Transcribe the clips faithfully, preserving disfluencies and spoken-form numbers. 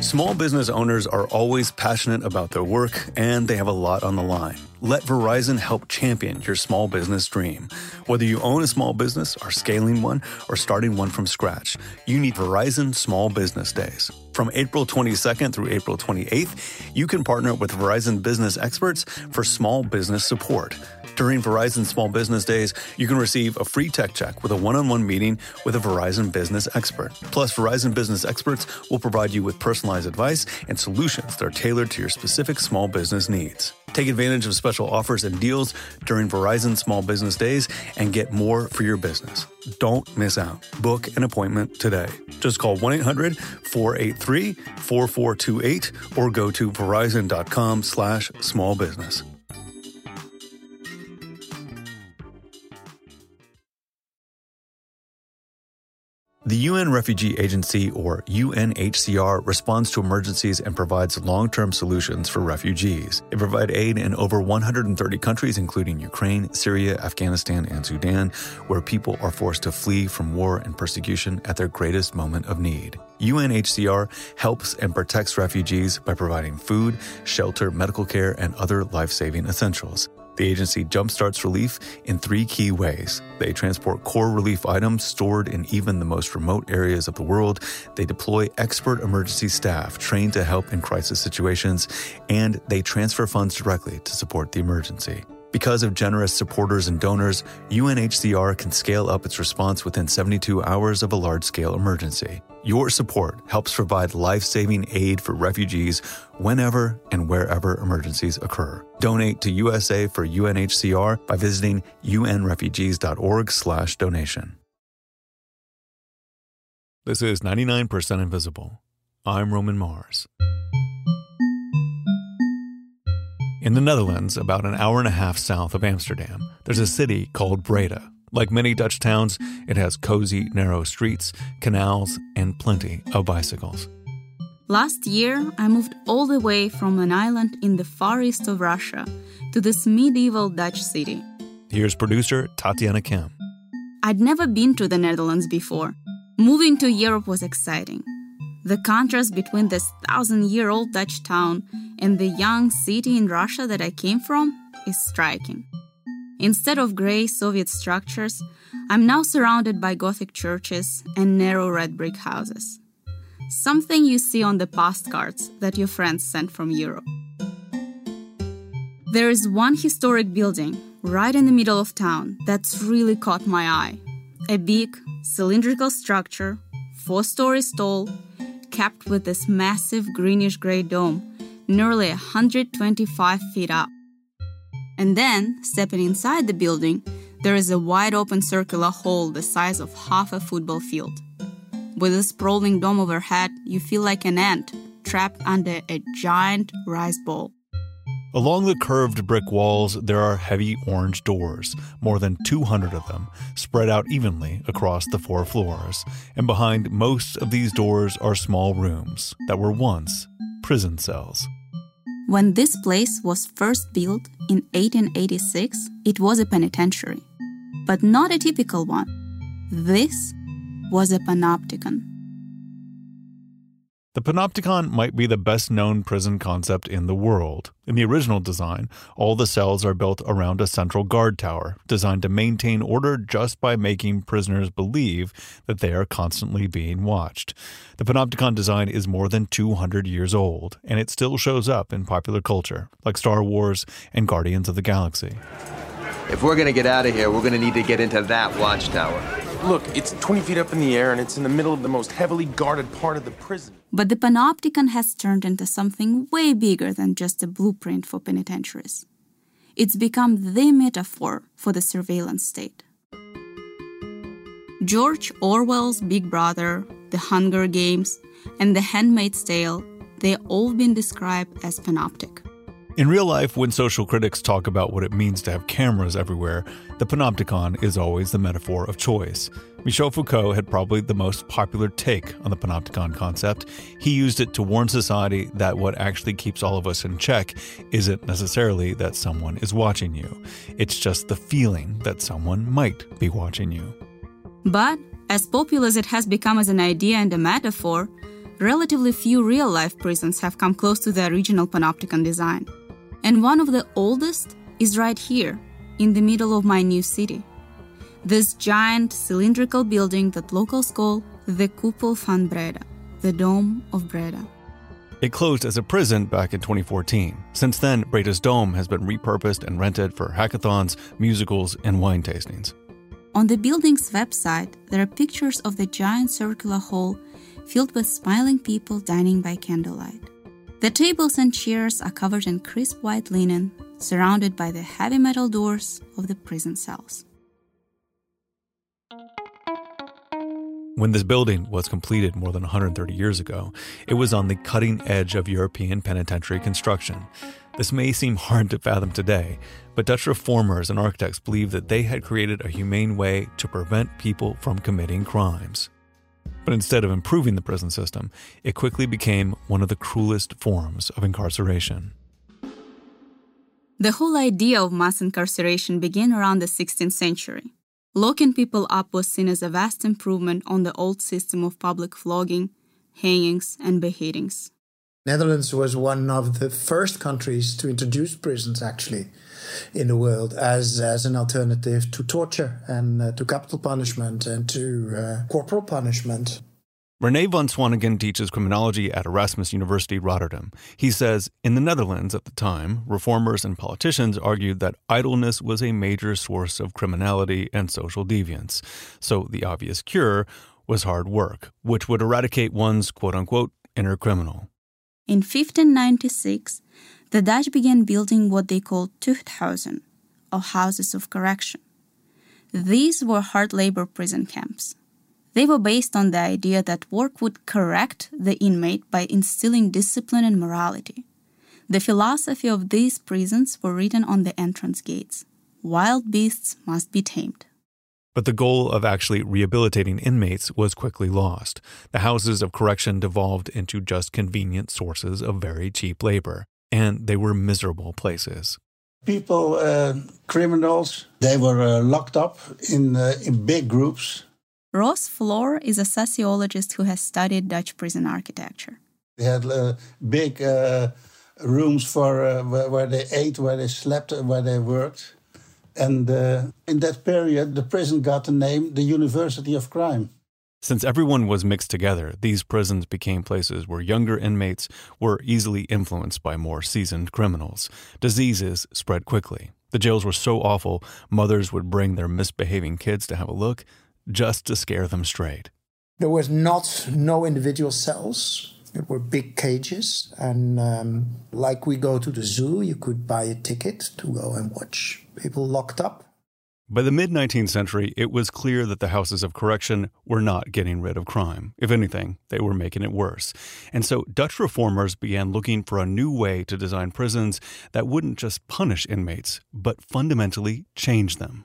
Small business owners are always passionate about their work, and they have a lot on the line. Let Verizon help champion your small business dream. Whether you own a small business, are scaling one, or starting one from scratch, you need Verizon Small Business Days. From April twenty-second through April twenty-eighth, you can partner with Verizon business experts for small business support. During Verizon Small Business Days, you can receive a free tech check with a one-on-one meeting with a Verizon business expert. Plus, Verizon business experts will provide you with personalized advice and solutions that are tailored to your specific small business needs. Take advantage of special offers and deals during Verizon Small Business Days and get more for your business. Don't miss out. Book an appointment today. Just call one eight hundred four eight three four four two eight or go to verizon.com slash small business. The U N Refugee Agency, or U N H C R, responds to emergencies and provides long-term solutions for refugees. They provide aid in over one hundred thirty countries, including Ukraine, Syria, Afghanistan, and Sudan, where people are forced to flee from war and persecution at their greatest moment of need. U N H C R helps and protects refugees by providing food, shelter, medical care, and other life-saving essentials. The agency jumpstarts relief in three key ways. They transport core relief items stored in even the most remote areas of the world. They deploy expert emergency staff trained to help in crisis situations, and they transfer funds directly to support the emergency. Because of generous supporters and donors, U N H C R can scale up its response within seventy-two hours of a large-scale emergency. Your support helps provide life-saving aid for refugees whenever and wherever emergencies occur. Donate to U S A for U N H C R by visiting unrefugees.org slash donation. This is ninety-nine percent Invisible. I'm Roman Mars. In the Netherlands, about an hour and a half south of Amsterdam, there's a city called Breda. Like many Dutch towns, it has cozy, narrow streets, canals, and plenty of bicycles. Last year, I moved all the way from an island in the far east of Russia to this medieval Dutch city. Here's producer Tatiana Kim. I'd never been to the Netherlands before. Moving to Europe was exciting. The contrast between this thousand-year-old Dutch town and the young city in Russia that I came from is striking. Instead of gray Soviet structures, I'm now surrounded by Gothic churches and narrow red brick houses. Something you see on the postcards that your friends sent from Europe. There is one historic building right in the middle of town that's really caught my eye. A big, cylindrical structure, four stories tall, capped with this massive greenish-gray dome, nearly one hundred twenty-five feet up. And then, stepping inside the building, there is a wide-open circular hall the size of half a football field. With a sprawling dome overhead, you feel like an ant trapped under a giant rice bowl. Along the curved brick walls, there are heavy orange doors, more than two hundred of them, spread out evenly across the four floors. And behind most of these doors are small rooms that were once prison cells. When this place was first built in eighteen eighty-six, it was a penitentiary, but not a typical one. This was a panopticon. The panopticon might be the best-known prison concept in the world. In the original design, all the cells are built around a central guard tower, designed to maintain order just by making prisoners believe that they are constantly being watched. The panopticon design is more than two hundred years old, and it still shows up in popular culture, like Star Wars and Guardians of the Galaxy. If we're going to get out of here, we're going to need to get into that watchtower. Look, it's twenty feet up in the air, and it's in the middle of the most heavily guarded part of the prison. But the panopticon has turned into something way bigger than just a blueprint for penitentiaries. It's become the metaphor for the surveillance state. George Orwell's Big Brother, The Hunger Games, and The Handmaid's Tale, they've all been described as panoptic. In real life, when social critics talk about what it means to have cameras everywhere, the panopticon is always the metaphor of choice. Michel Foucault had probably the most popular take on the panopticon concept. He used it to warn society that what actually keeps all of us in check isn't necessarily that someone is watching you. It's just the feeling that someone might be watching you. But, as popular as it has become as an idea and a metaphor, relatively few real-life prisons have come close to the original panopticon design. And one of the oldest is right here, in the middle of my new city. This giant cylindrical building that locals call the Koepel van Breda, the Dome of Breda. It closed as a prison back in twenty fourteen. Since then, Breda's Dome has been repurposed and rented for hackathons, musicals, and wine tastings. On the building's website, there are pictures of the giant circular hall filled with smiling people dining by candlelight. The tables and chairs are covered in crisp white linen, surrounded by the heavy metal doors of the prison cells. When this building was completed more than one hundred thirty years ago, it was on the cutting edge of European penitentiary construction. This may seem hard to fathom today, but Dutch reformers and architects believed that they had created a humane way to prevent people from committing crimes. But instead of improving the prison system, it quickly became one of the cruelest forms of incarceration. The whole idea of mass incarceration began around the sixteenth century. Locking people up was seen as a vast improvement on the old system of public flogging, hangings, and beheadings. Netherlands was one of the first countries to introduce prisons, actually, in the world as, as an alternative to torture and uh, to capital punishment and to uh, corporal punishment. René van Swanigen teaches criminology at Erasmus University Rotterdam. He says, in the Netherlands at the time, reformers and politicians argued that idleness was a major source of criminality and social deviance. So the obvious cure was hard work, which would eradicate one's quote-unquote inner criminal. In fifteen ninety-six, the Dutch began building what they called tuchthuizen, or houses of correction. These were hard labor prison camps. They were based on the idea that work would correct the inmate by instilling discipline and morality. The philosophy of these prisons were written on the entrance gates. Wild beasts must be tamed. But the goal of actually rehabilitating inmates was quickly lost. The houses of correction devolved into just convenient sources of very cheap labor, and they were miserable places. People, uh, criminals, they were uh, locked up in, uh, in big groups. Ross Floor is a sociologist who has studied Dutch prison architecture. They had uh, big uh, rooms for uh, where, where they ate, where they slept, where they worked. And uh, in that period, the prison got the name the University of Crime. Since everyone was mixed together, these prisons became places where younger inmates were easily influenced by more seasoned criminals. Diseases spread quickly. The jails were so awful, mothers would bring their misbehaving kids to have a look, just to scare them straight. There was not no individual cells. It were big cages. And um, like we go to the zoo, you could buy a ticket to go and watch people locked up. By the mid-nineteenth century, it was clear that the houses of correction were not getting rid of crime. If anything, they were making it worse. And so Dutch reformers began looking for a new way to design prisons that wouldn't just punish inmates, but fundamentally change them.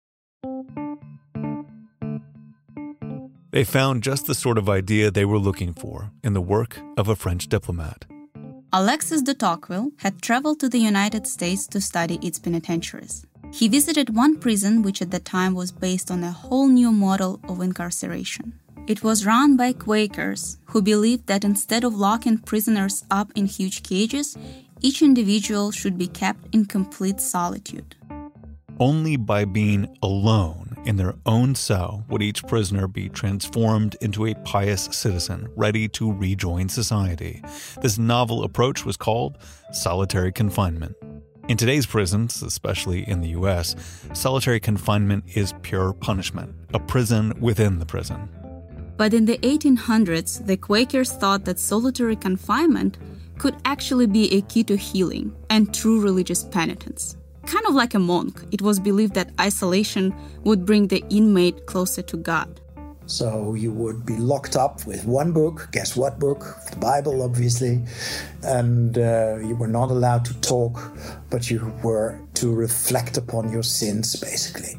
They found just the sort of idea they were looking for in the work of a French diplomat. Alexis de Tocqueville had traveled to the United States to study its penitentiaries. He visited one prison which at the time was based on a whole new model of incarceration. It was run by Quakers who believed that instead of locking prisoners up in huge cages, each individual should be kept in complete solitude. Only by being alone in their own cell would each prisoner be transformed into a pious citizen ready to rejoin society. This novel approach was called solitary confinement. In today's prisons, especially in the U S, solitary confinement is pure punishment, a prison within the prison. But in the eighteen hundreds, the Quakers thought that solitary confinement could actually be a key to healing and true religious penitence. Kind of like a monk, it was believed that isolation would bring the inmate closer to God. So you would be locked up with one book, guess what book? The Bible, obviously. And uh, you were not allowed to talk, but you were to reflect upon your sins, basically.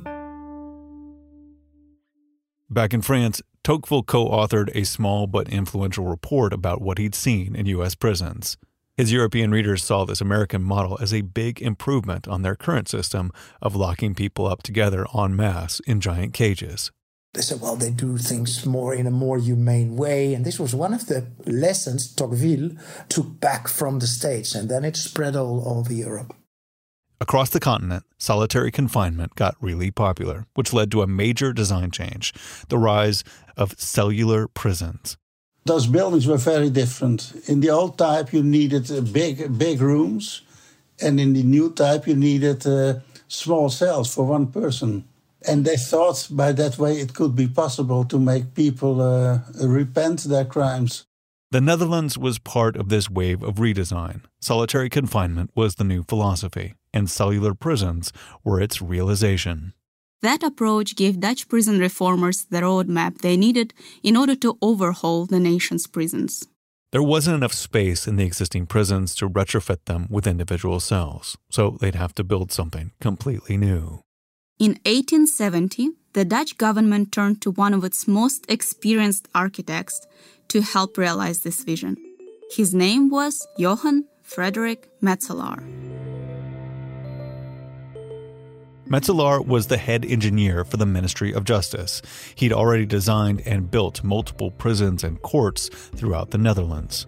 Back in France, Tocqueville co-authored a small but influential report about what he'd seen in U S prisons. His European readers saw this American model as a big improvement on their current system of locking people up together en masse in giant cages. They said, well, they do things more in a more humane way. And this was one of the lessons Tocqueville took back from the States. And then it spread all over Europe. Across the continent, solitary confinement got really popular, which led to a major design change, the rise of cellular prisons. Those buildings were very different. In the old type, you needed uh, big, big rooms. And in the new type, you needed uh, small cells for one person. And they thought by that way it could be possible to make people uh, repent their crimes. The Netherlands was part of this wave of redesign. Solitary confinement was the new philosophy, and cellular prisons were its realization. That approach gave Dutch prison reformers the roadmap they needed in order to overhaul the nation's prisons. There wasn't enough space in the existing prisons to retrofit them with individual cells, so they'd have to build something completely new. In eighteen seventy, the Dutch government turned to one of its most experienced architects to help realize this vision. His name was Johann Frederick Metzeler. Metzeler was the head engineer for the Ministry of Justice. He'd already designed and built multiple prisons and courts throughout the Netherlands.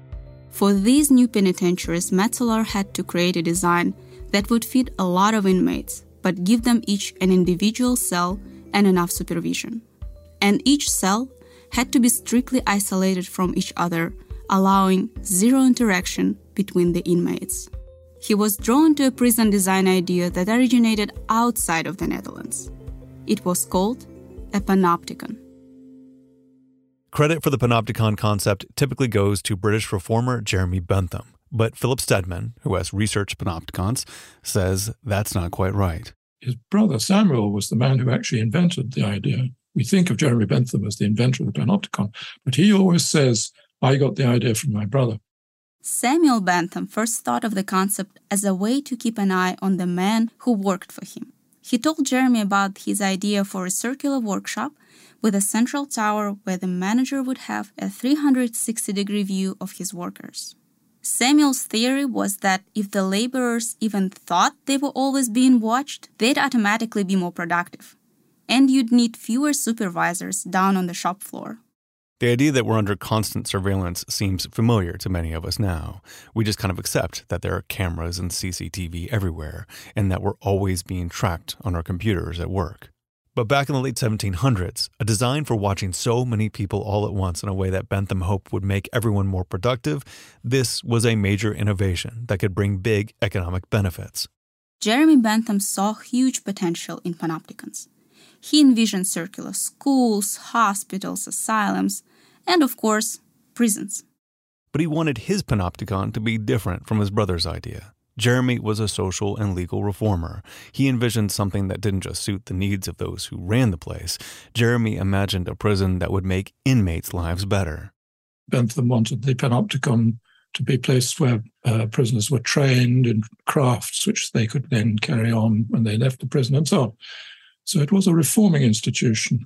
For these new penitentiaries, Metzeler had to create a design that would fit a lot of inmates, but give them each an individual cell and enough supervision. And each cell had to be strictly isolated from each other, allowing zero interaction between the inmates. He was drawn to a prison design idea that originated outside of the Netherlands. It was called a panopticon. Credit for the panopticon concept typically goes to British reformer Jeremy Bentham, but Philip Stedman, who has researched panopticons, says that's not quite right. His brother Samuel was the man who actually invented the idea. We think of Jeremy Bentham as the inventor of the panopticon, but he always says, I got the idea from my brother. Samuel Bentham first thought of the concept as a way to keep an eye on the man who worked for him. He told Jeremy about his idea for a circular workshop with a central tower where the manager would have a three hundred sixty degree view of his workers. Samuel's theory was that if the laborers even thought they were always being watched, they'd automatically be more productive. And you'd need fewer supervisors down on the shop floor. The idea that we're under constant surveillance seems familiar to many of us now. We just kind of accept that there are cameras and C C T V everywhere, and that we're always being tracked on our computers at work. But back in the late seventeen hundreds, a design for watching so many people all at once in a way that Bentham hoped would make everyone more productive, this was a major innovation that could bring big economic benefits. Jeremy Bentham saw huge potential in panopticons. He envisioned circular schools, hospitals, asylums, and of course, prisons. But he wanted his panopticon to be different from his brother's idea. Jeremy was a social and legal reformer. He envisioned something that didn't just suit the needs of those who ran the place. Jeremy imagined a prison that would make inmates' lives better. Bentham wanted the panopticon to be places where uh, prisoners were trained in crafts which they could then carry on when they left the prison and so on. So it was a reforming institution.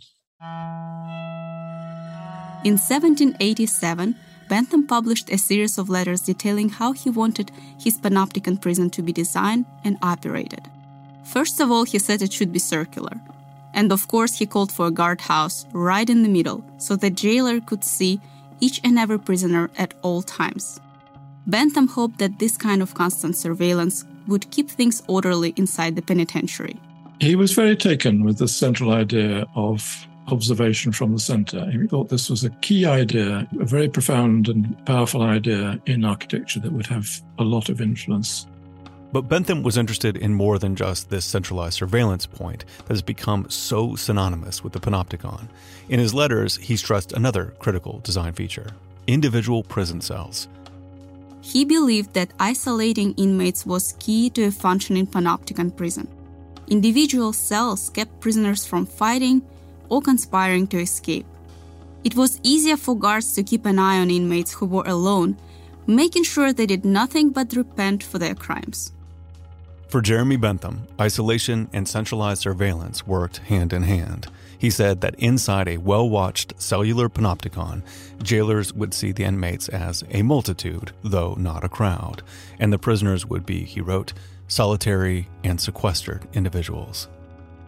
In seventeen eighty-seven, Bentham published a series of letters detailing how he wanted his panopticon prison to be designed and operated. First of all, he said it should be circular. And of course, he called for a guardhouse right in the middle so the jailer could see each and every prisoner at all times. Bentham hoped that this kind of constant surveillance would keep things orderly inside the penitentiary. He was very taken with the central idea of observation from the center. He thought this was a key idea, a very profound and powerful idea in architecture that would have a lot of influence. But Bentham was interested in more than just this centralized surveillance point that has become so synonymous with the panopticon. In his letters, he stressed another critical design feature: individual prison cells. He believed that isolating inmates was key to a functioning panopticon prison. Individual cells kept prisoners from fighting or conspiring to escape. It was easier for guards to keep an eye on inmates who were alone, making sure they did nothing but repent for their crimes. For Jeremy Bentham, isolation and centralized surveillance worked hand in hand. He said that inside a well-watched cellular panopticon, jailers would see the inmates as a multitude, though not a crowd, and the prisoners would be, he wrote, solitary and sequestered individuals.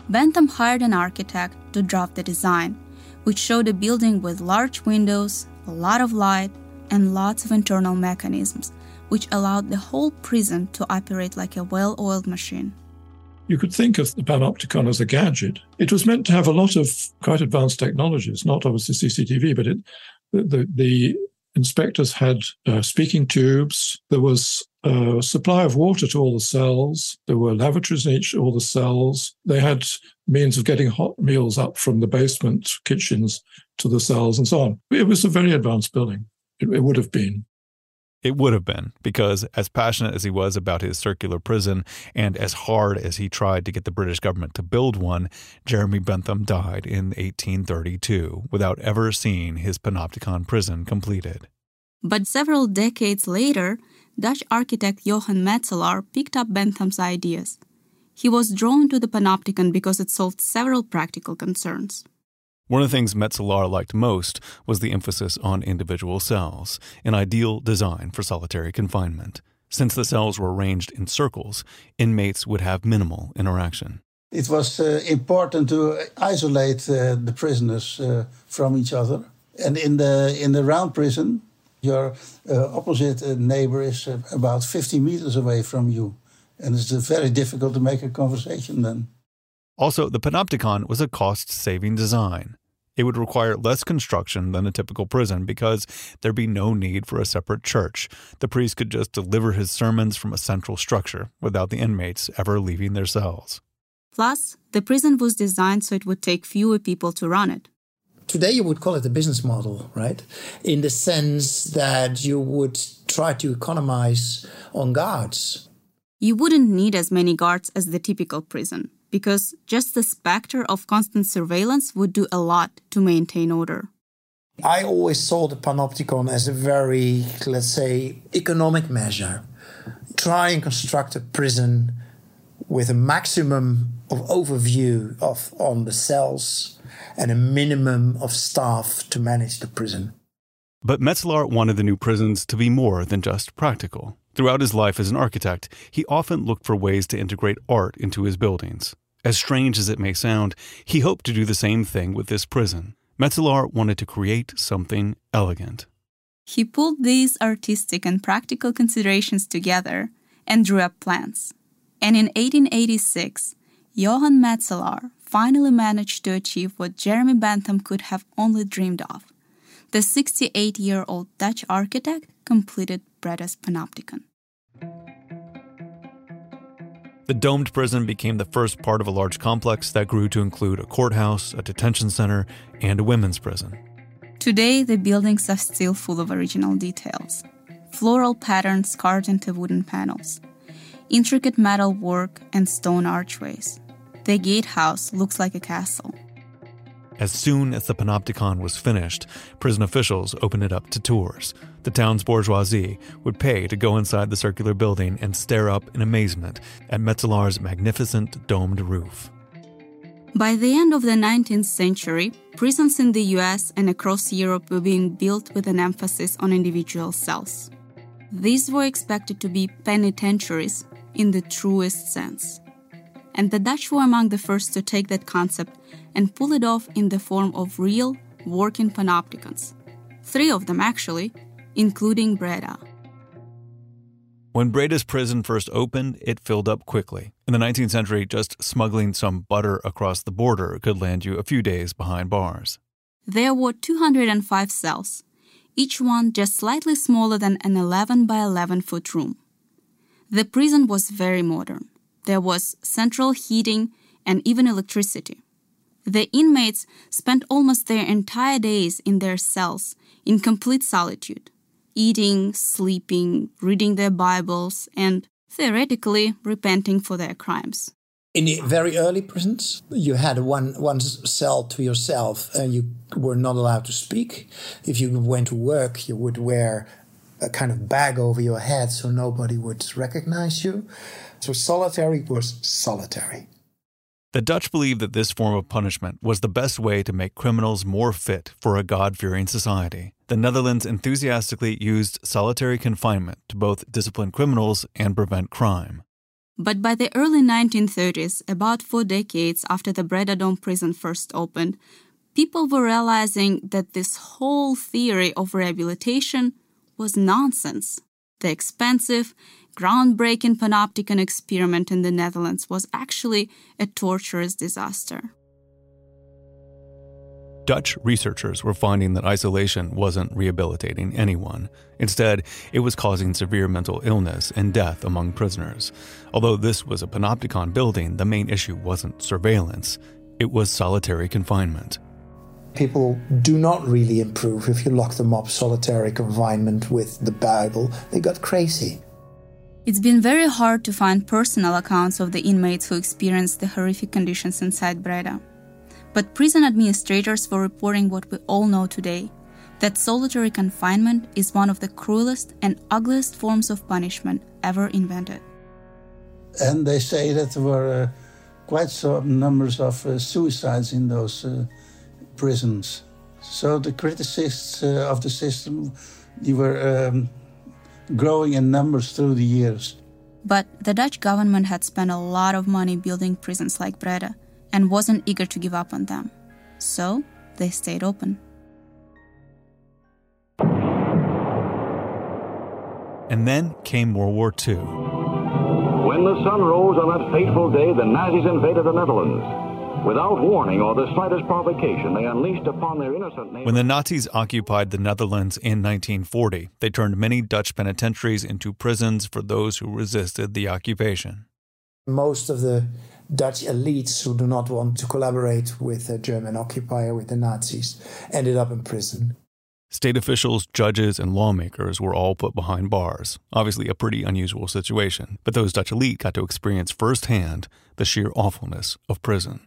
Bentham hired an architect to draft the design, which showed a building with large windows, a lot of light, and lots of internal mechanisms, which allowed the whole prison to operate like a well-oiled machine. You could think of the Panopticon as a gadget. It was meant to have a lot of quite advanced technologies, not obviously C C T V, but it, the, the, the inspectors had uh, speaking tubes. There was a supply of water to all the cells. There were lavatories in each all the cells. They had means of getting hot meals up from the basement kitchens to the cells and so on. It was a very advanced building. It, it would have been. It would have been, because as passionate as he was about his circular prison and as hard as he tried to get the British government to build one, Jeremy Bentham died in eighteen thirty-two without ever seeing his Panopticon prison completed. But several decades later, Dutch architect Johan Metzeler picked up Bentham's ideas. He was drawn to the Panopticon because it solved several practical concerns. One of the things Metzeler liked most was the emphasis on individual cells, an ideal design for solitary confinement. Since the cells were arranged in circles, inmates would have minimal interaction. It was uh, important to isolate uh, the prisoners uh, from each other. And in the in the round prison, your uh, opposite uh, neighbor is uh, about fifty meters away from you. And it's uh, very difficult to make a conversation then. Also, the Panopticon was a cost-saving design. It would require less construction than a typical prison because there'd be no need for a separate church. The priest could just deliver his sermons from a central structure without the inmates ever leaving their cells. Plus, the prison was designed so it would take fewer people to run it. Today you would call it a business model, right? In the sense that you would try to economize on guards. You wouldn't need as many guards as the typical prison, because just the specter of constant surveillance would do a lot to maintain order. I always saw the Panopticon as a very, let's say, economic measure. Try and construct a prison with a maximum of overview of on the cells and a minimum of staff to manage the prison. But Metzeler wanted the new prisons to be more than just practical. Throughout his life as an architect, he often looked for ways to integrate art into his buildings. As strange as it may sound, he hoped to do the same thing with this prison. Metzeler wanted to create something elegant. He pulled these artistic and practical considerations together and drew up plans. And in eighteen eighty-six, Johan Metzeler finally managed to achieve what Jeremy Bentham could have only dreamed of. The sixty-eight-year-old Dutch architect completed Breda's Panopticon. The domed prison became the first part of a large complex that grew to include a courthouse, a detention center, and a women's prison. Today, the buildings are still full of original details. Floral patterns carved into wooden panels, intricate metal work, and stone archways. The gatehouse looks like a castle. As soon as the Panopticon was finished, prison officials opened it up to tours. The town's bourgeoisie would pay to go inside the circular building and stare up in amazement at Metzeler's magnificent domed roof. By the end of the nineteenth century, prisons in the U S and across Europe were being built with an emphasis on individual cells. These were expected to be penitentiaries in the truest sense. And the Dutch were among the first to take that concept and pull it off in the form of real, working panopticons. Three of them, actually, including Breda. When Breda's prison first opened, it filled up quickly. In the nineteenth century, just smuggling some butter across the border could land you a few days behind bars. There were two hundred five cells, each one just slightly smaller than an eleven by eleven foot room. The prison was very modern. There was central heating and even electricity. The inmates spent almost their entire days in their cells in complete solitude, eating, sleeping, reading their Bibles, and, theoretically, repenting for their crimes. In the very early prisons, you had one, one cell to yourself and you were not allowed to speak. If you went to work, you would wear a kind of bag over your head so nobody would recognize you. So solitary was solitary. The Dutch believed that this form of punishment was the best way to make criminals more fit for a God-fearing society. The Netherlands enthusiastically used solitary confinement to both discipline criminals and prevent crime. But by the early nineteen thirties, about four decades after the Breda Dome prison first opened, people were realizing that this whole theory of rehabilitation was nonsense. The expensive, groundbreaking panopticon experiment in the Netherlands was actually a torturous disaster. Dutch researchers were finding that isolation wasn't rehabilitating anyone. Instead, it was causing severe mental illness and death among prisoners. Although this was a panopticon building, the main issue wasn't surveillance. It was solitary confinement. People do not really improve if you lock them up solitary confinement with the Bible. They got crazy. It's been very hard to find personal accounts of the inmates who experienced the horrific conditions inside Breda. But prison administrators were reporting what we all know today, that solitary confinement is one of the cruelest and ugliest forms of punishment ever invented. And they say that there were uh, quite some numbers of uh, suicides in those uh, prisons. So the criticists uh, of the system, they were um, growing in numbers through the years. But the Dutch government had spent a lot of money building prisons like Breda, and wasn't eager to give up on them. So they stayed open. And then came World War Two. When the sun rose on that fateful day, the Nazis invaded the Netherlands. Without warning or the slightest provocation, they unleashed upon their innocent neighbors... When the Nazis occupied the Netherlands in nineteen forty, they turned many Dutch penitentiaries into prisons for those who resisted the occupation. Most of the Dutch elites who do not want to collaborate with the German occupier, with the Nazis, ended up in prison. State officials, judges, and lawmakers were all put behind bars. Obviously a pretty unusual situation, but those Dutch elite got to experience firsthand the sheer awfulness of prison.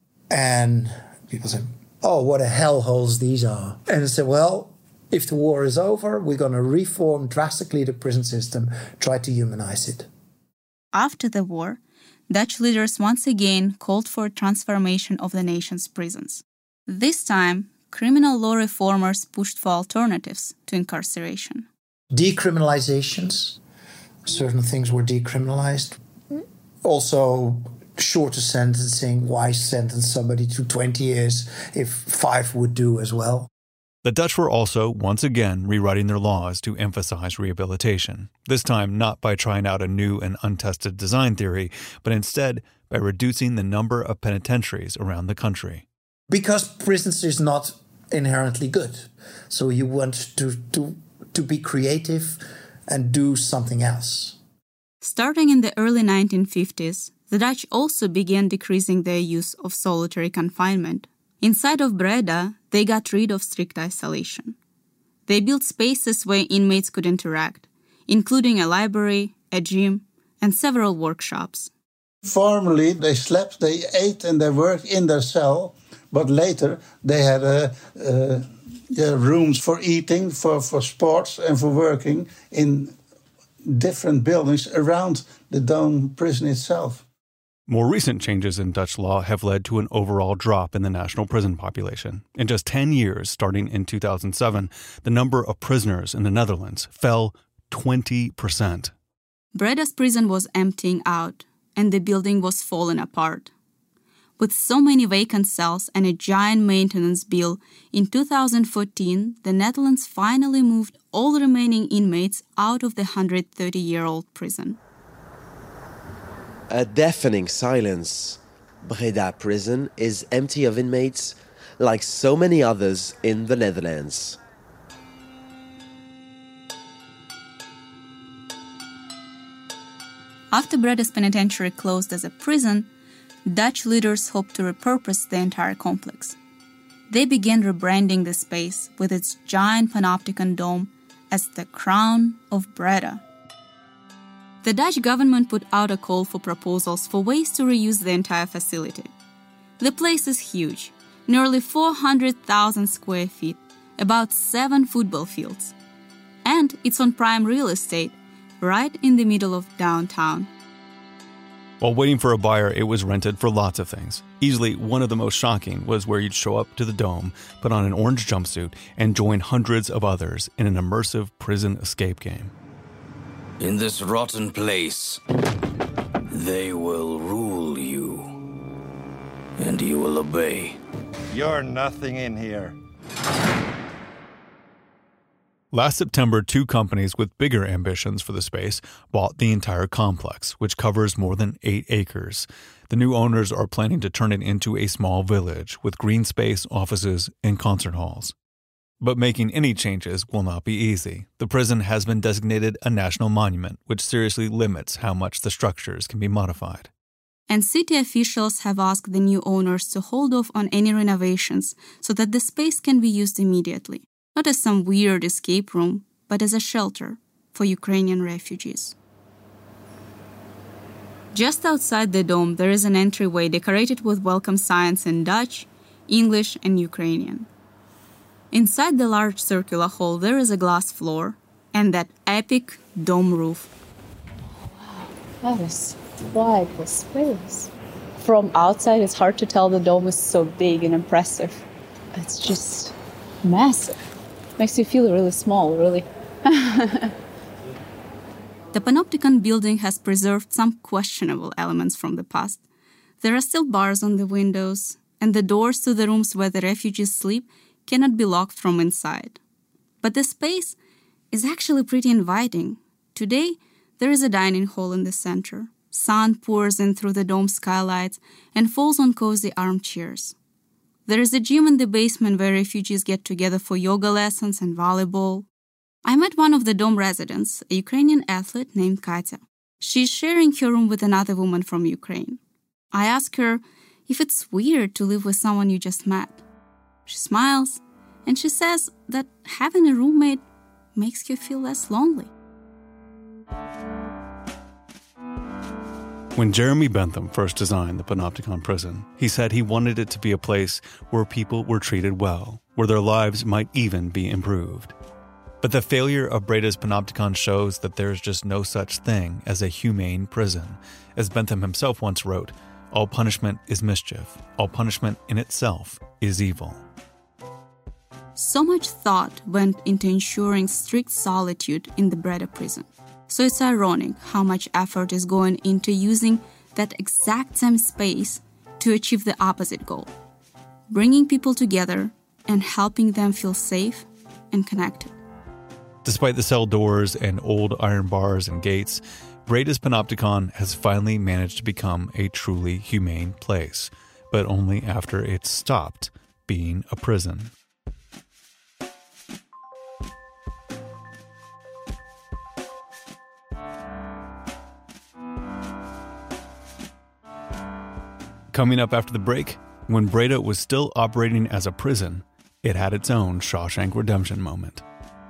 And people said, oh, what a hellholes these are. And I said, well, if the war is over, we're going to reform drastically the prison system, try to humanize it. After the war, Dutch leaders once again called for a transformation of the nation's prisons. This time, criminal law reformers pushed for alternatives to incarceration. Decriminalizations. Certain things were decriminalized. Also, shorter sentencing. Why sentence somebody to twenty years if five would do as well? The Dutch were also, once again, rewriting their laws to emphasize rehabilitation, this time not by trying out a new and untested design theory, but instead by reducing the number of penitentiaries around the country. Because prisons is not inherently good. So you want to, to, to be creative and do something else. Starting in the early nineteen fifties, the Dutch also began decreasing their use of solitary confinement. Inside of Breda, they got rid of strict isolation. They built spaces where inmates could interact, including a library, a gym, and several workshops. Formerly, they slept, they ate, and they worked in their cell, but later they had uh, uh, yeah, rooms for eating, for, for sports, and for working in different buildings around the Dome prison itself. More recent changes in Dutch law have led to an overall drop in the national prison population. In just ten years, starting in two thousand seven, the number of prisoners in the Netherlands fell twenty percent. Breda's prison was emptying out, and the building was falling apart. With so many vacant cells and a giant maintenance bill, in two thousand fourteen, the Netherlands finally moved all remaining inmates out of the one hundred thirty-year-old prison. A deafening silence. Breda prison is empty of inmates, like so many others in the Netherlands. After Breda's penitentiary closed as a prison, Dutch leaders hoped to repurpose the entire complex. They began rebranding the space with its giant panopticon dome as the Crown of Breda. The Dutch government put out a call for proposals for ways to reuse the entire facility. The place is huge, nearly four hundred thousand square feet, about seven football fields. And it's on prime real estate, right in the middle of downtown. While waiting for a buyer, it was rented for lots of things. Easily, one of the most shocking was where you'd show up to the Dome, put on an orange jumpsuit, and join hundreds of others in an immersive prison escape game. In this rotten place, They will rule you, and you will obey. You're nothing in here. Last September, two companies with bigger ambitions for the space bought the entire complex, which covers more than eight acres. The new owners are planning to turn it into a small village with green space, offices, and concert halls. But making any changes will not be easy. The prison has been designated a national monument, which seriously limits how much the structures can be modified. And city officials have asked the new owners to hold off on any renovations so that the space can be used immediately. Not as some weird escape room, but as a shelter for Ukrainian refugees. Just outside the dome, there is an entryway decorated with welcome signs in Dutch, English, and Ukrainian. Inside the large circular hall, there is a glass floor and that epic dome roof. Wow, that is quite a space. From outside, it's hard to tell the dome is so big and impressive. It's just massive. Makes you feel really small, really. The Panopticon building has preserved some questionable elements from the past. There are still bars on the windows, and the doors to the rooms where the refugees sleep cannot be locked from inside. But the space is actually pretty inviting. Today, there is a dining hall in the center. Sun pours in through the dome skylights and falls on cozy armchairs. There is a gym in the basement where refugees get together for yoga lessons and volleyball. I met one of the dome residents, a Ukrainian athlete named Katya. She's sharing her room with another woman from Ukraine. I ask her if it's weird to live with someone you just met. She smiles, and she says that having a roommate makes you feel less lonely. When Jeremy Bentham first designed the Panopticon prison, he said he wanted it to be a place where people were treated well, where their lives might even be improved. But the failure of Breda's Panopticon shows that there's just no such thing as a humane prison. As Bentham himself once wrote, all punishment is mischief. All punishment in itself is evil. So much thought went into ensuring strict solitude in the Breda prison. So it's ironic how much effort is going into using that exact same space to achieve the opposite goal, bringing people together and helping them feel safe and connected. Despite the cell doors and old iron bars and gates, Breda's Panopticon has finally managed to become a truly humane place, but only after it stopped being a prison. Coming up after the break, when Breda was still operating as a prison, it had its own Shawshank Redemption moment.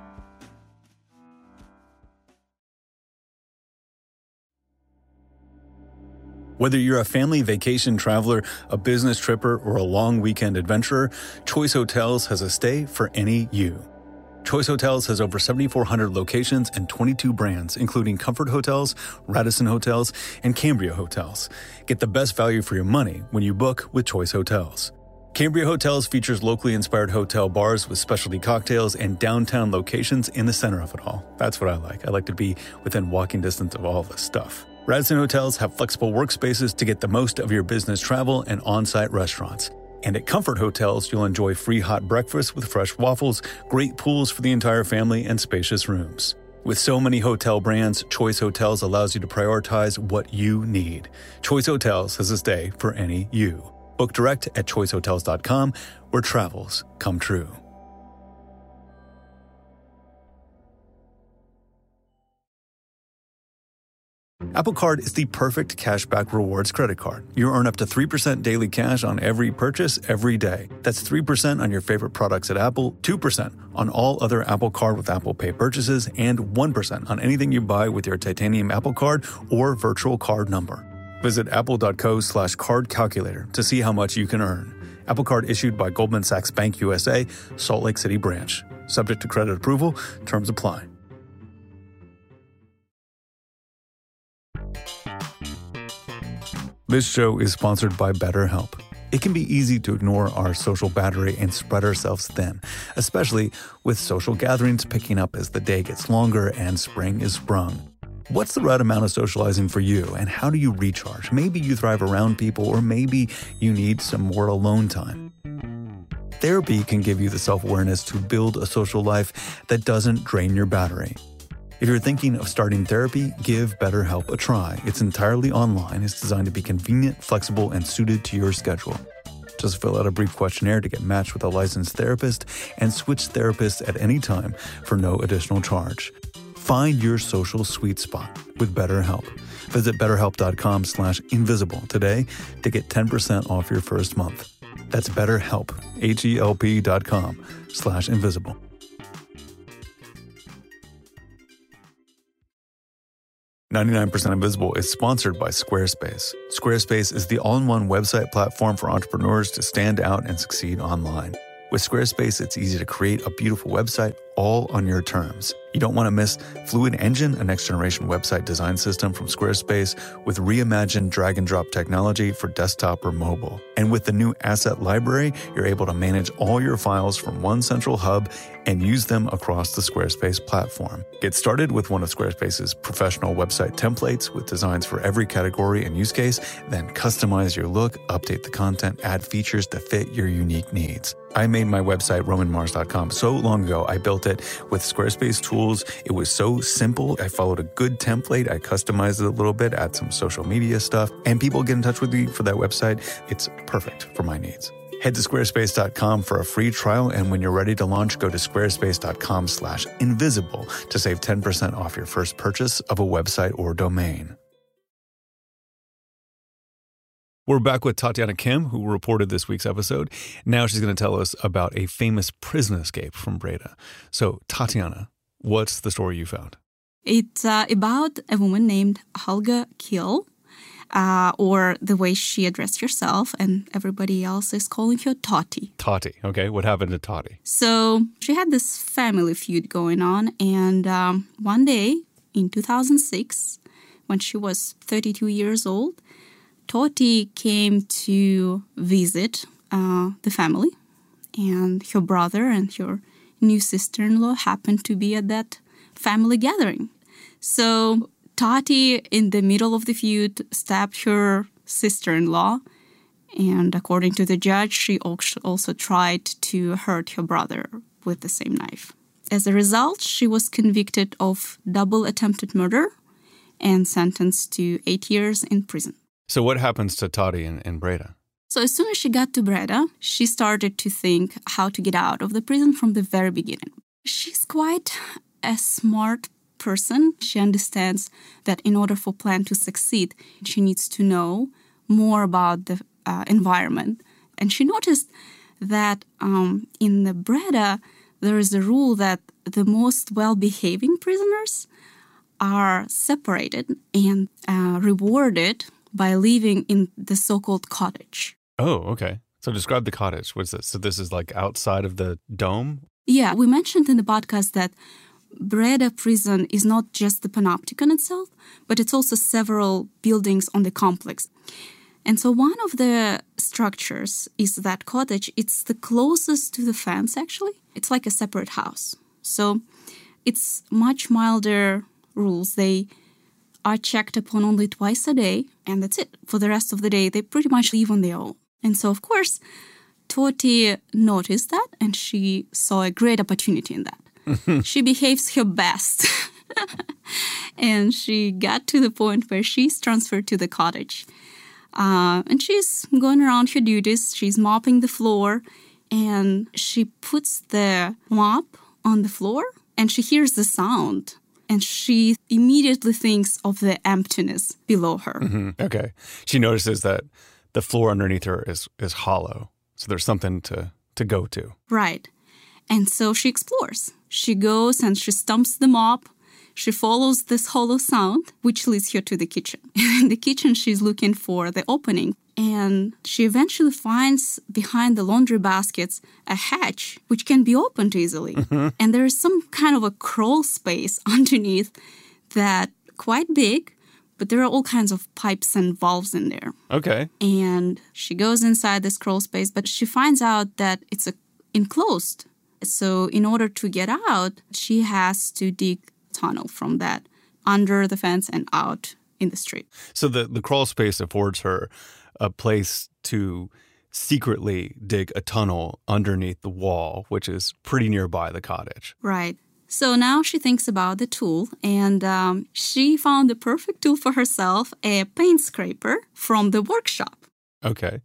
Whether you're a family vacation traveler, a business tripper, or a long weekend adventurer, Choice Hotels has a stay for any you. Choice Hotels has over seventy-four hundred locations and twenty-two brands, including Comfort Hotels, Radisson Hotels, and Cambria Hotels. Get the best value for your money when you book with Choice Hotels. Cambria Hotels features locally inspired hotel bars with specialty cocktails and downtown locations in the center of it all. That's what I like. I like to be within walking distance of all this stuff. Radisson Hotels have flexible workspaces to get the most of your business travel and on-site restaurants. And at Comfort Hotels, you'll enjoy free hot breakfast with fresh waffles, great pools for the entire family, and spacious rooms. With so many hotel brands, Choice Hotels allows you to prioritize what you need. Choice Hotels has a stay for any you. Book direct at choice hotels dot com, where travels come true. Apple Card is the perfect cashback rewards credit card. You earn up to three percent daily cash on every purchase every day. That's three percent on your favorite products at Apple, two percent on all other Apple Card with Apple Pay purchases, and one percent on anything you buy with your titanium Apple Card or virtual card number. Visit apple.co slash card calculator to see how much you can earn. Apple Card issued by Goldman Sachs Bank U S A, Salt Lake City branch. Subject to credit approval. Terms apply. This show is sponsored by BetterHelp. It can be easy to ignore our social battery and spread ourselves thin, especially with social gatherings picking up as the day gets longer and spring is sprung. What's the right amount of socializing for you, and how do you recharge? Maybe you thrive around people, or maybe you need some more alone time. Therapy can give you the self-awareness to build a social life that doesn't drain your battery. If you're thinking of starting therapy, give BetterHelp a try. It's entirely online. It's designed to be convenient, flexible, and suited to your schedule. Just fill out a brief questionnaire to get matched with a licensed therapist and switch therapists at any time for no additional charge. Find your social sweet spot with BetterHelp. Visit betterhelp.com slash invisible today to get ten percent off your first month. That's BetterHelp, H-E-L-P dot com slash invisible. ninety-nine percent Invisible is sponsored by Squarespace. Squarespace is the all-in-one website platform for entrepreneurs to stand out and succeed online. With Squarespace, it's easy to create a beautiful website all on your terms. You don't want to miss Fluid Engine, a next-generation website design system from Squarespace with reimagined drag-and-drop technology for desktop or mobile. And with the new Asset Library, you're able to manage all your files from one central hub and use them across the Squarespace platform. Get started with one of Squarespace's professional website templates with designs for every category and use case, then customize your look, update the content, add features to fit your unique needs. I made my website, roman mars dot com, so long ago. I built it with Squarespace tools. It was so simple. I followed a good template. I customized it a little bit, add some social media stuff, and people get in touch with me for that website. It's perfect for my needs. Head to squarespace dot com for a free trial, and when you're ready to launch, go to squarespace.com slash invisible to save ten percent off your first purchase of a website or domain. We're back with Tatiana Kim, who reported this week's episode. Now she's going to tell us about a famous prison escape from Breda. So, Tatiana, what's the story you found? It's uh, about a woman named Helga Kiel, uh, or the way she addressed herself, and everybody else is calling her Tati. Tati. Okay, what happened to Tati? So she had this family feud going on, and um, one day in two thousand six, when she was thirty-two years old, Tati came to visit uh, the family, and her brother and her new sister-in-law happened to be at that family gathering. So Tati, in the middle of the feud, stabbed her sister-in-law, and according to the judge, she also tried to hurt her brother with the same knife. As a result, she was convicted of double attempted murder and sentenced to eight years in prison. So what happens to Tati in, in Breda? So as soon as she got to Breda, she started to think how to get out of the prison from the very beginning. She's quite a smart person. She understands that in order for plan to succeed, she needs to know more about the uh, environment. And she noticed that um, in the Breda, there is a rule that the most well-behaving prisoners are separated and uh, rewarded by living in the so-called cottage. Oh, okay. So describe the cottage. What's this? So this is like outside of the dome? Yeah, we mentioned in the podcast that Breda prison is not just the Panopticon itself, but it's also several buildings on the complex. And so one of the structures is that cottage. It's the closest to the fence, actually. It's like a separate house. So it's much milder rules. They are checked upon only twice a day, and that's it. For the rest of the day, they pretty much live on their own. And so, of course, Toti noticed that, and she saw a great opportunity in that. She behaves her best. And she got to the point where she's transferred to the cottage. Uh, and she's going around her duties. She's mopping the floor, and she puts the mop on the floor, and she hears the sound. And she immediately thinks of the emptiness below her. Mm-hmm. Okay. She notices that the floor underneath her is, is hollow. So there's something to, to go to. Right. And so she explores. She goes and she stumps the mop. She follows this hollow sound, which leads her to the kitchen. In the kitchen, she's looking for the opening. And she eventually finds behind the laundry baskets a hatch, which can be opened easily. Mm-hmm. And there is some kind of a crawl space underneath that quite big, but there are all kinds of pipes and valves in there. Okay. And she goes inside this crawl space, but she finds out that it's a, enclosed. So in order to get out, she has to dig a tunnel from that under the fence and out in the street. So the, the crawl space affords her a place to secretly dig a tunnel underneath the wall, which is pretty nearby the cottage. Right. So now she thinks about the tool, and um, she found the perfect tool for herself, a paint scraper from the workshop. Okay.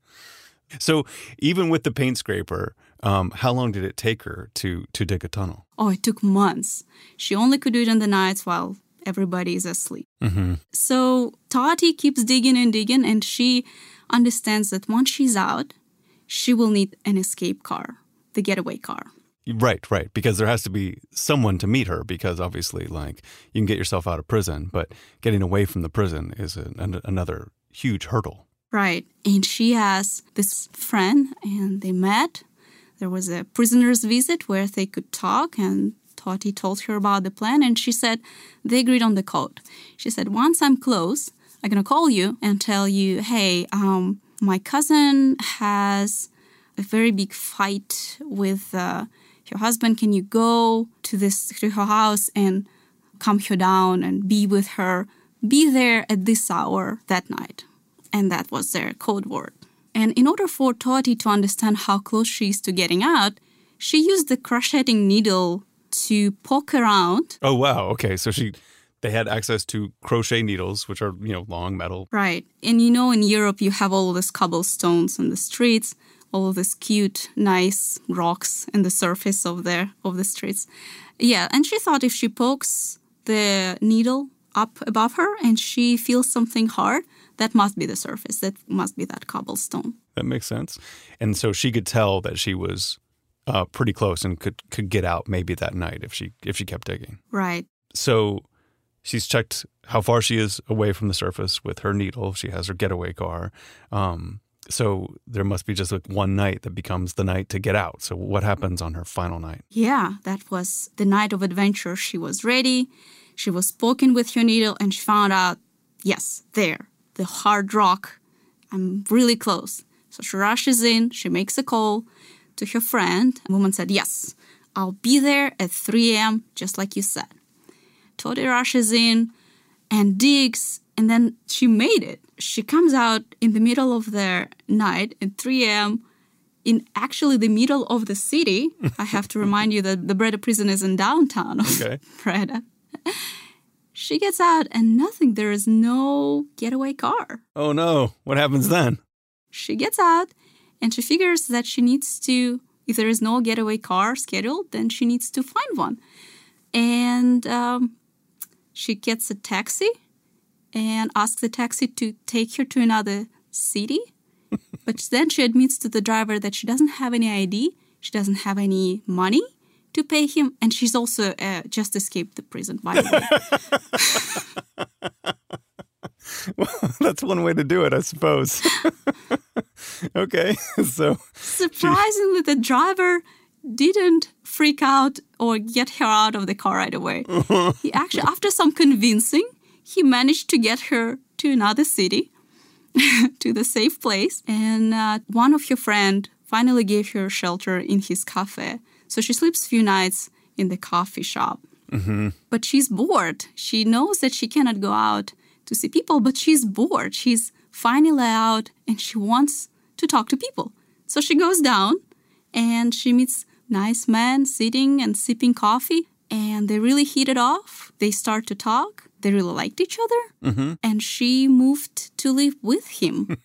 So even with the paint scraper, um, how long did it take her to, to dig a tunnel? Oh, it took months. She only could do it in the nights while everybody is asleep. Mm-hmm. So Tati keeps digging and digging, and she understands that once she's out, she will need an escape car, the getaway car. Right, right. Because there has to be someone to meet her, because obviously, like, you can get yourself out of prison, but getting away from the prison is a, an, another huge hurdle. Right. And she has this friend, and they met. There was a prisoner's visit where they could talk, and Tati told her about the plan, and she said they agreed on the code. She said, once I'm close, I'm going to call you and tell you, hey, um, my cousin has a very big fight with uh, her husband. Can you go to this to her house and calm her down and be with her? Be there at this hour that night. And that was their code word. And in order for Tati to understand how close she is to getting out, she used the crocheting needle to poke around. Oh, wow. Okay. So she, they had access to crochet needles, which are, you know, long metal. Right. And you know, in Europe, you have all of these cobblestones on the streets, all of these cute, nice rocks in the surface of the, of the streets. Yeah. And she thought if she pokes the needle up above her and she feels something hard, that must be the surface. That must be that cobblestone. That makes sense. And so she could tell that she was uh, pretty close and could, could get out maybe that night if she if she kept digging. Right. So she's checked how far she is away from the surface with her needle. She has her getaway car. Um, so there must be just like one night that becomes the night to get out. So what happens on her final night? Yeah, that was the night of adventure. She was ready. She was poking with her needle and she found out, yes, there. The hard rock. I'm really close. So she rushes in. She makes a call to her friend. The woman said, yes, I'll be there at three a.m., just like you said. Tati rushes in and digs, and then she made it. She comes out in the middle of the night at three a.m. in actually the middle of the city. I have to remind you that the Breda prison is in downtown of okay. Breda. She gets out and nothing. There is no getaway car. Oh, no. What happens then? She gets out and she figures that she needs to, if there is no getaway car scheduled, then she needs to find one. And um, she gets a taxi and asks the taxi to take her to another city. But then she admits to the driver that she doesn't have any I D. She doesn't have any money to pay him, and she's also uh, just escaped the prison, by the way. Well, that's one way to do it, I suppose. Okay, so... Surprisingly, she... the driver didn't freak out or get her out of the car right away. He actually, after some convincing, he managed to get her to another city, to the safe place, and uh, one of her friends finally gave her shelter in his cafe. So she sleeps a few nights in the coffee shop. Mm-hmm. But she's bored. She knows that she cannot go out to see people, but she's bored. She's finally out and she wants to talk to people. So she goes down and she meets nice men sitting and sipping coffee. And they really hit it off. They start to talk. They really liked each other. Mm-hmm. And she moved to live with him.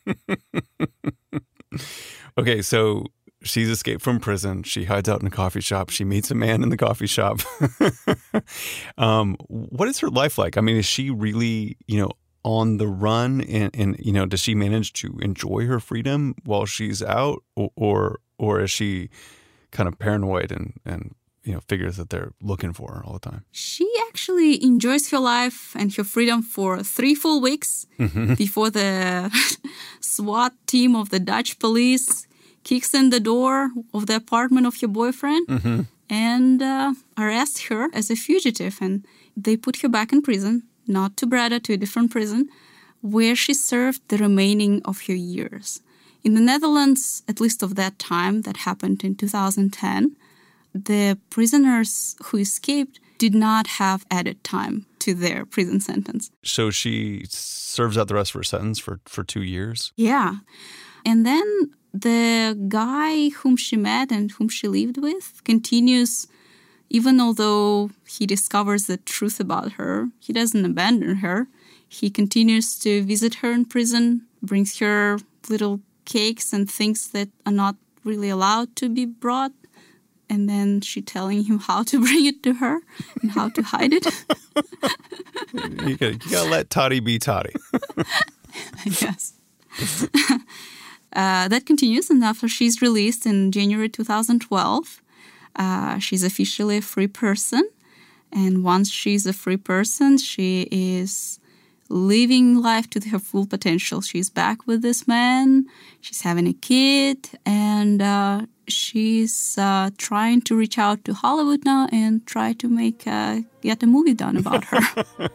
Okay, so... she's escaped from prison. She hides out in a coffee shop. She meets a man in the coffee shop. um, what is her life like? I mean, is she really, you know, on the run? And, and you know, does she manage to enjoy her freedom while she's out? Or or, or is she kind of paranoid and, and, you know, figures that they're looking for her all the time? She actually enjoys her life and her freedom for three full weeks mm-hmm. before the SWAT team of the Dutch police kicks in the door of the apartment of her boyfriend mm-hmm. and uh, arrest her as a fugitive. And they put her back in prison, not to Breda, to a different prison, where she served the remaining of her years. In the Netherlands, at least of that time, that happened in two thousand ten, the prisoners who escaped did not have added time. to their prison sentence. So she serves out the rest of her sentence for, for two years? Yeah. And then the guy whom she met and whom she lived with continues, even although he discovers the truth about her, he doesn't abandon her. He continues to visit her in prison, brings her little cakes and things that are not really allowed to be brought. And then she telling him how to bring it to her and how to hide it. you, gotta, you gotta let Toddy be Toddy. I guess. uh, that continues, and after she's released in January two thousand twelve, uh, she's officially a free person. And once she's a free person, she is living life to her full potential. She's back with this man, she's having a kid, and uh, she's uh, trying to reach out to Hollywood now and try to make uh, get a movie done about her.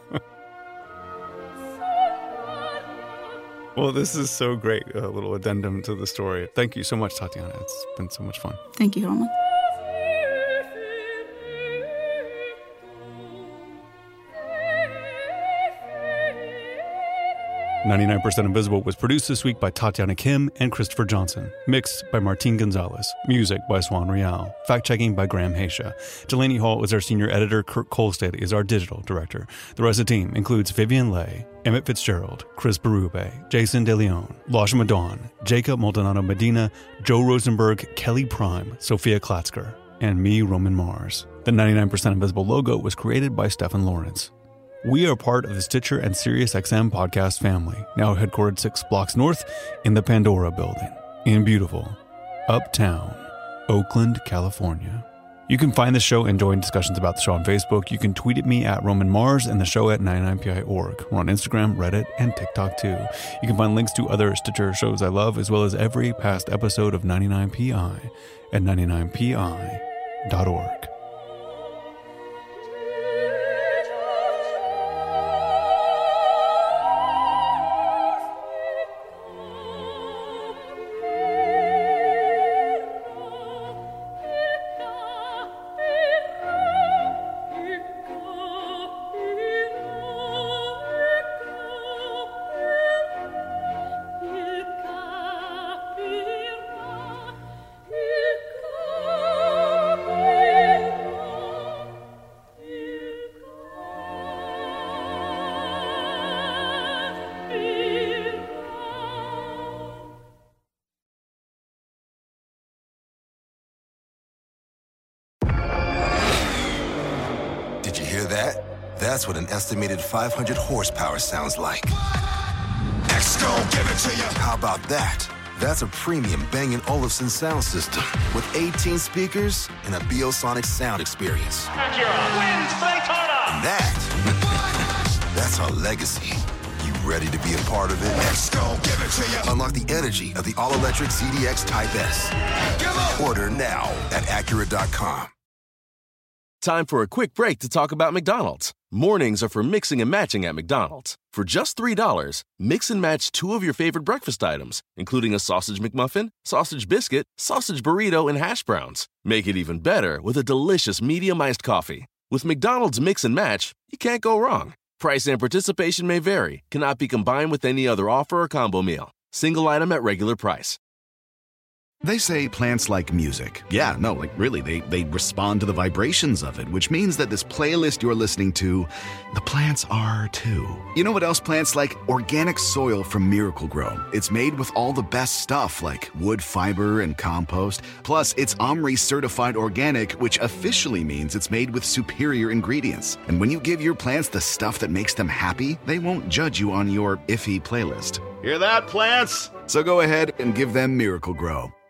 Well, this is so great, a little addendum to the story. Thank you so much, Tatiana. It's been so much fun. Thank you, Roman. ninety-nine percent Invisible was produced this week by Tatiana Kim and Christopher Johnson. Mixed by Martin Gonzalez. Music by Swan Real. Fact-checking by Graham Haysha. Delaney Hall is our senior editor. Kurt Kolstad is our digital director. The rest of the team includes Vivian Leigh, Emmett Fitzgerald, Chris Berube, Jason DeLeon, Lashma Dawn, Jacob Maldonado Medina, Joe Rosenberg, Kelly Prime, Sophia Klatzker, and me, Roman Mars. The ninety-nine percent Invisible logo was created by Stephen Lawrence. We are part of the Stitcher and SiriusXM podcast family, now headquartered six blocks north in the Pandora building in beautiful Uptown, Oakland, California. You can find the show and join discussions about the show on Facebook. You can tweet at me at Roman Mars and the show at ninety-nine P I dot org. We're on Instagram, Reddit, and TikTok too. You can find links to other Stitcher shows I love, as well as every past episode of ninety-nine P I at ninety-nine P I dot org. That's what an estimated five hundred horsepower sounds like. Next, go give it to you. How about that? That's a premium Bang and Olufsen sound system with eighteen speakers and a Biosonic sound experience. Acura wins Daytona. And that, that's our legacy. You ready to be a part of it? Next, go give it to you. Unlock the energy of the all-electric Z D X Type S. Order now at Acura dot com. Time for a quick break to talk about McDonald's. Mornings are for mixing and matching at McDonald's. For just three dollars, mix and match two of your favorite breakfast items, including a sausage McMuffin, sausage biscuit, sausage burrito, and hash browns. Make it even better with a delicious medium iced coffee. With McDonald's Mix and Match, you can't go wrong. Price and participation may vary, cannot be combined with any other offer or combo meal. Single item at regular price. They say plants like music. Yeah, no, like really, they, they respond to the vibrations of it, which means that this playlist you're listening to, the plants are too. You know what else plants like? Organic soil from Miracle-Gro. It's made with all the best stuff like wood fiber and compost. Plus, it's OMRI certified organic, which officially means it's made with superior ingredients. And when you give your plants the stuff that makes them happy, they won't judge you on your iffy playlist. Hear that, plants? So go ahead and give them Miracle-Gro.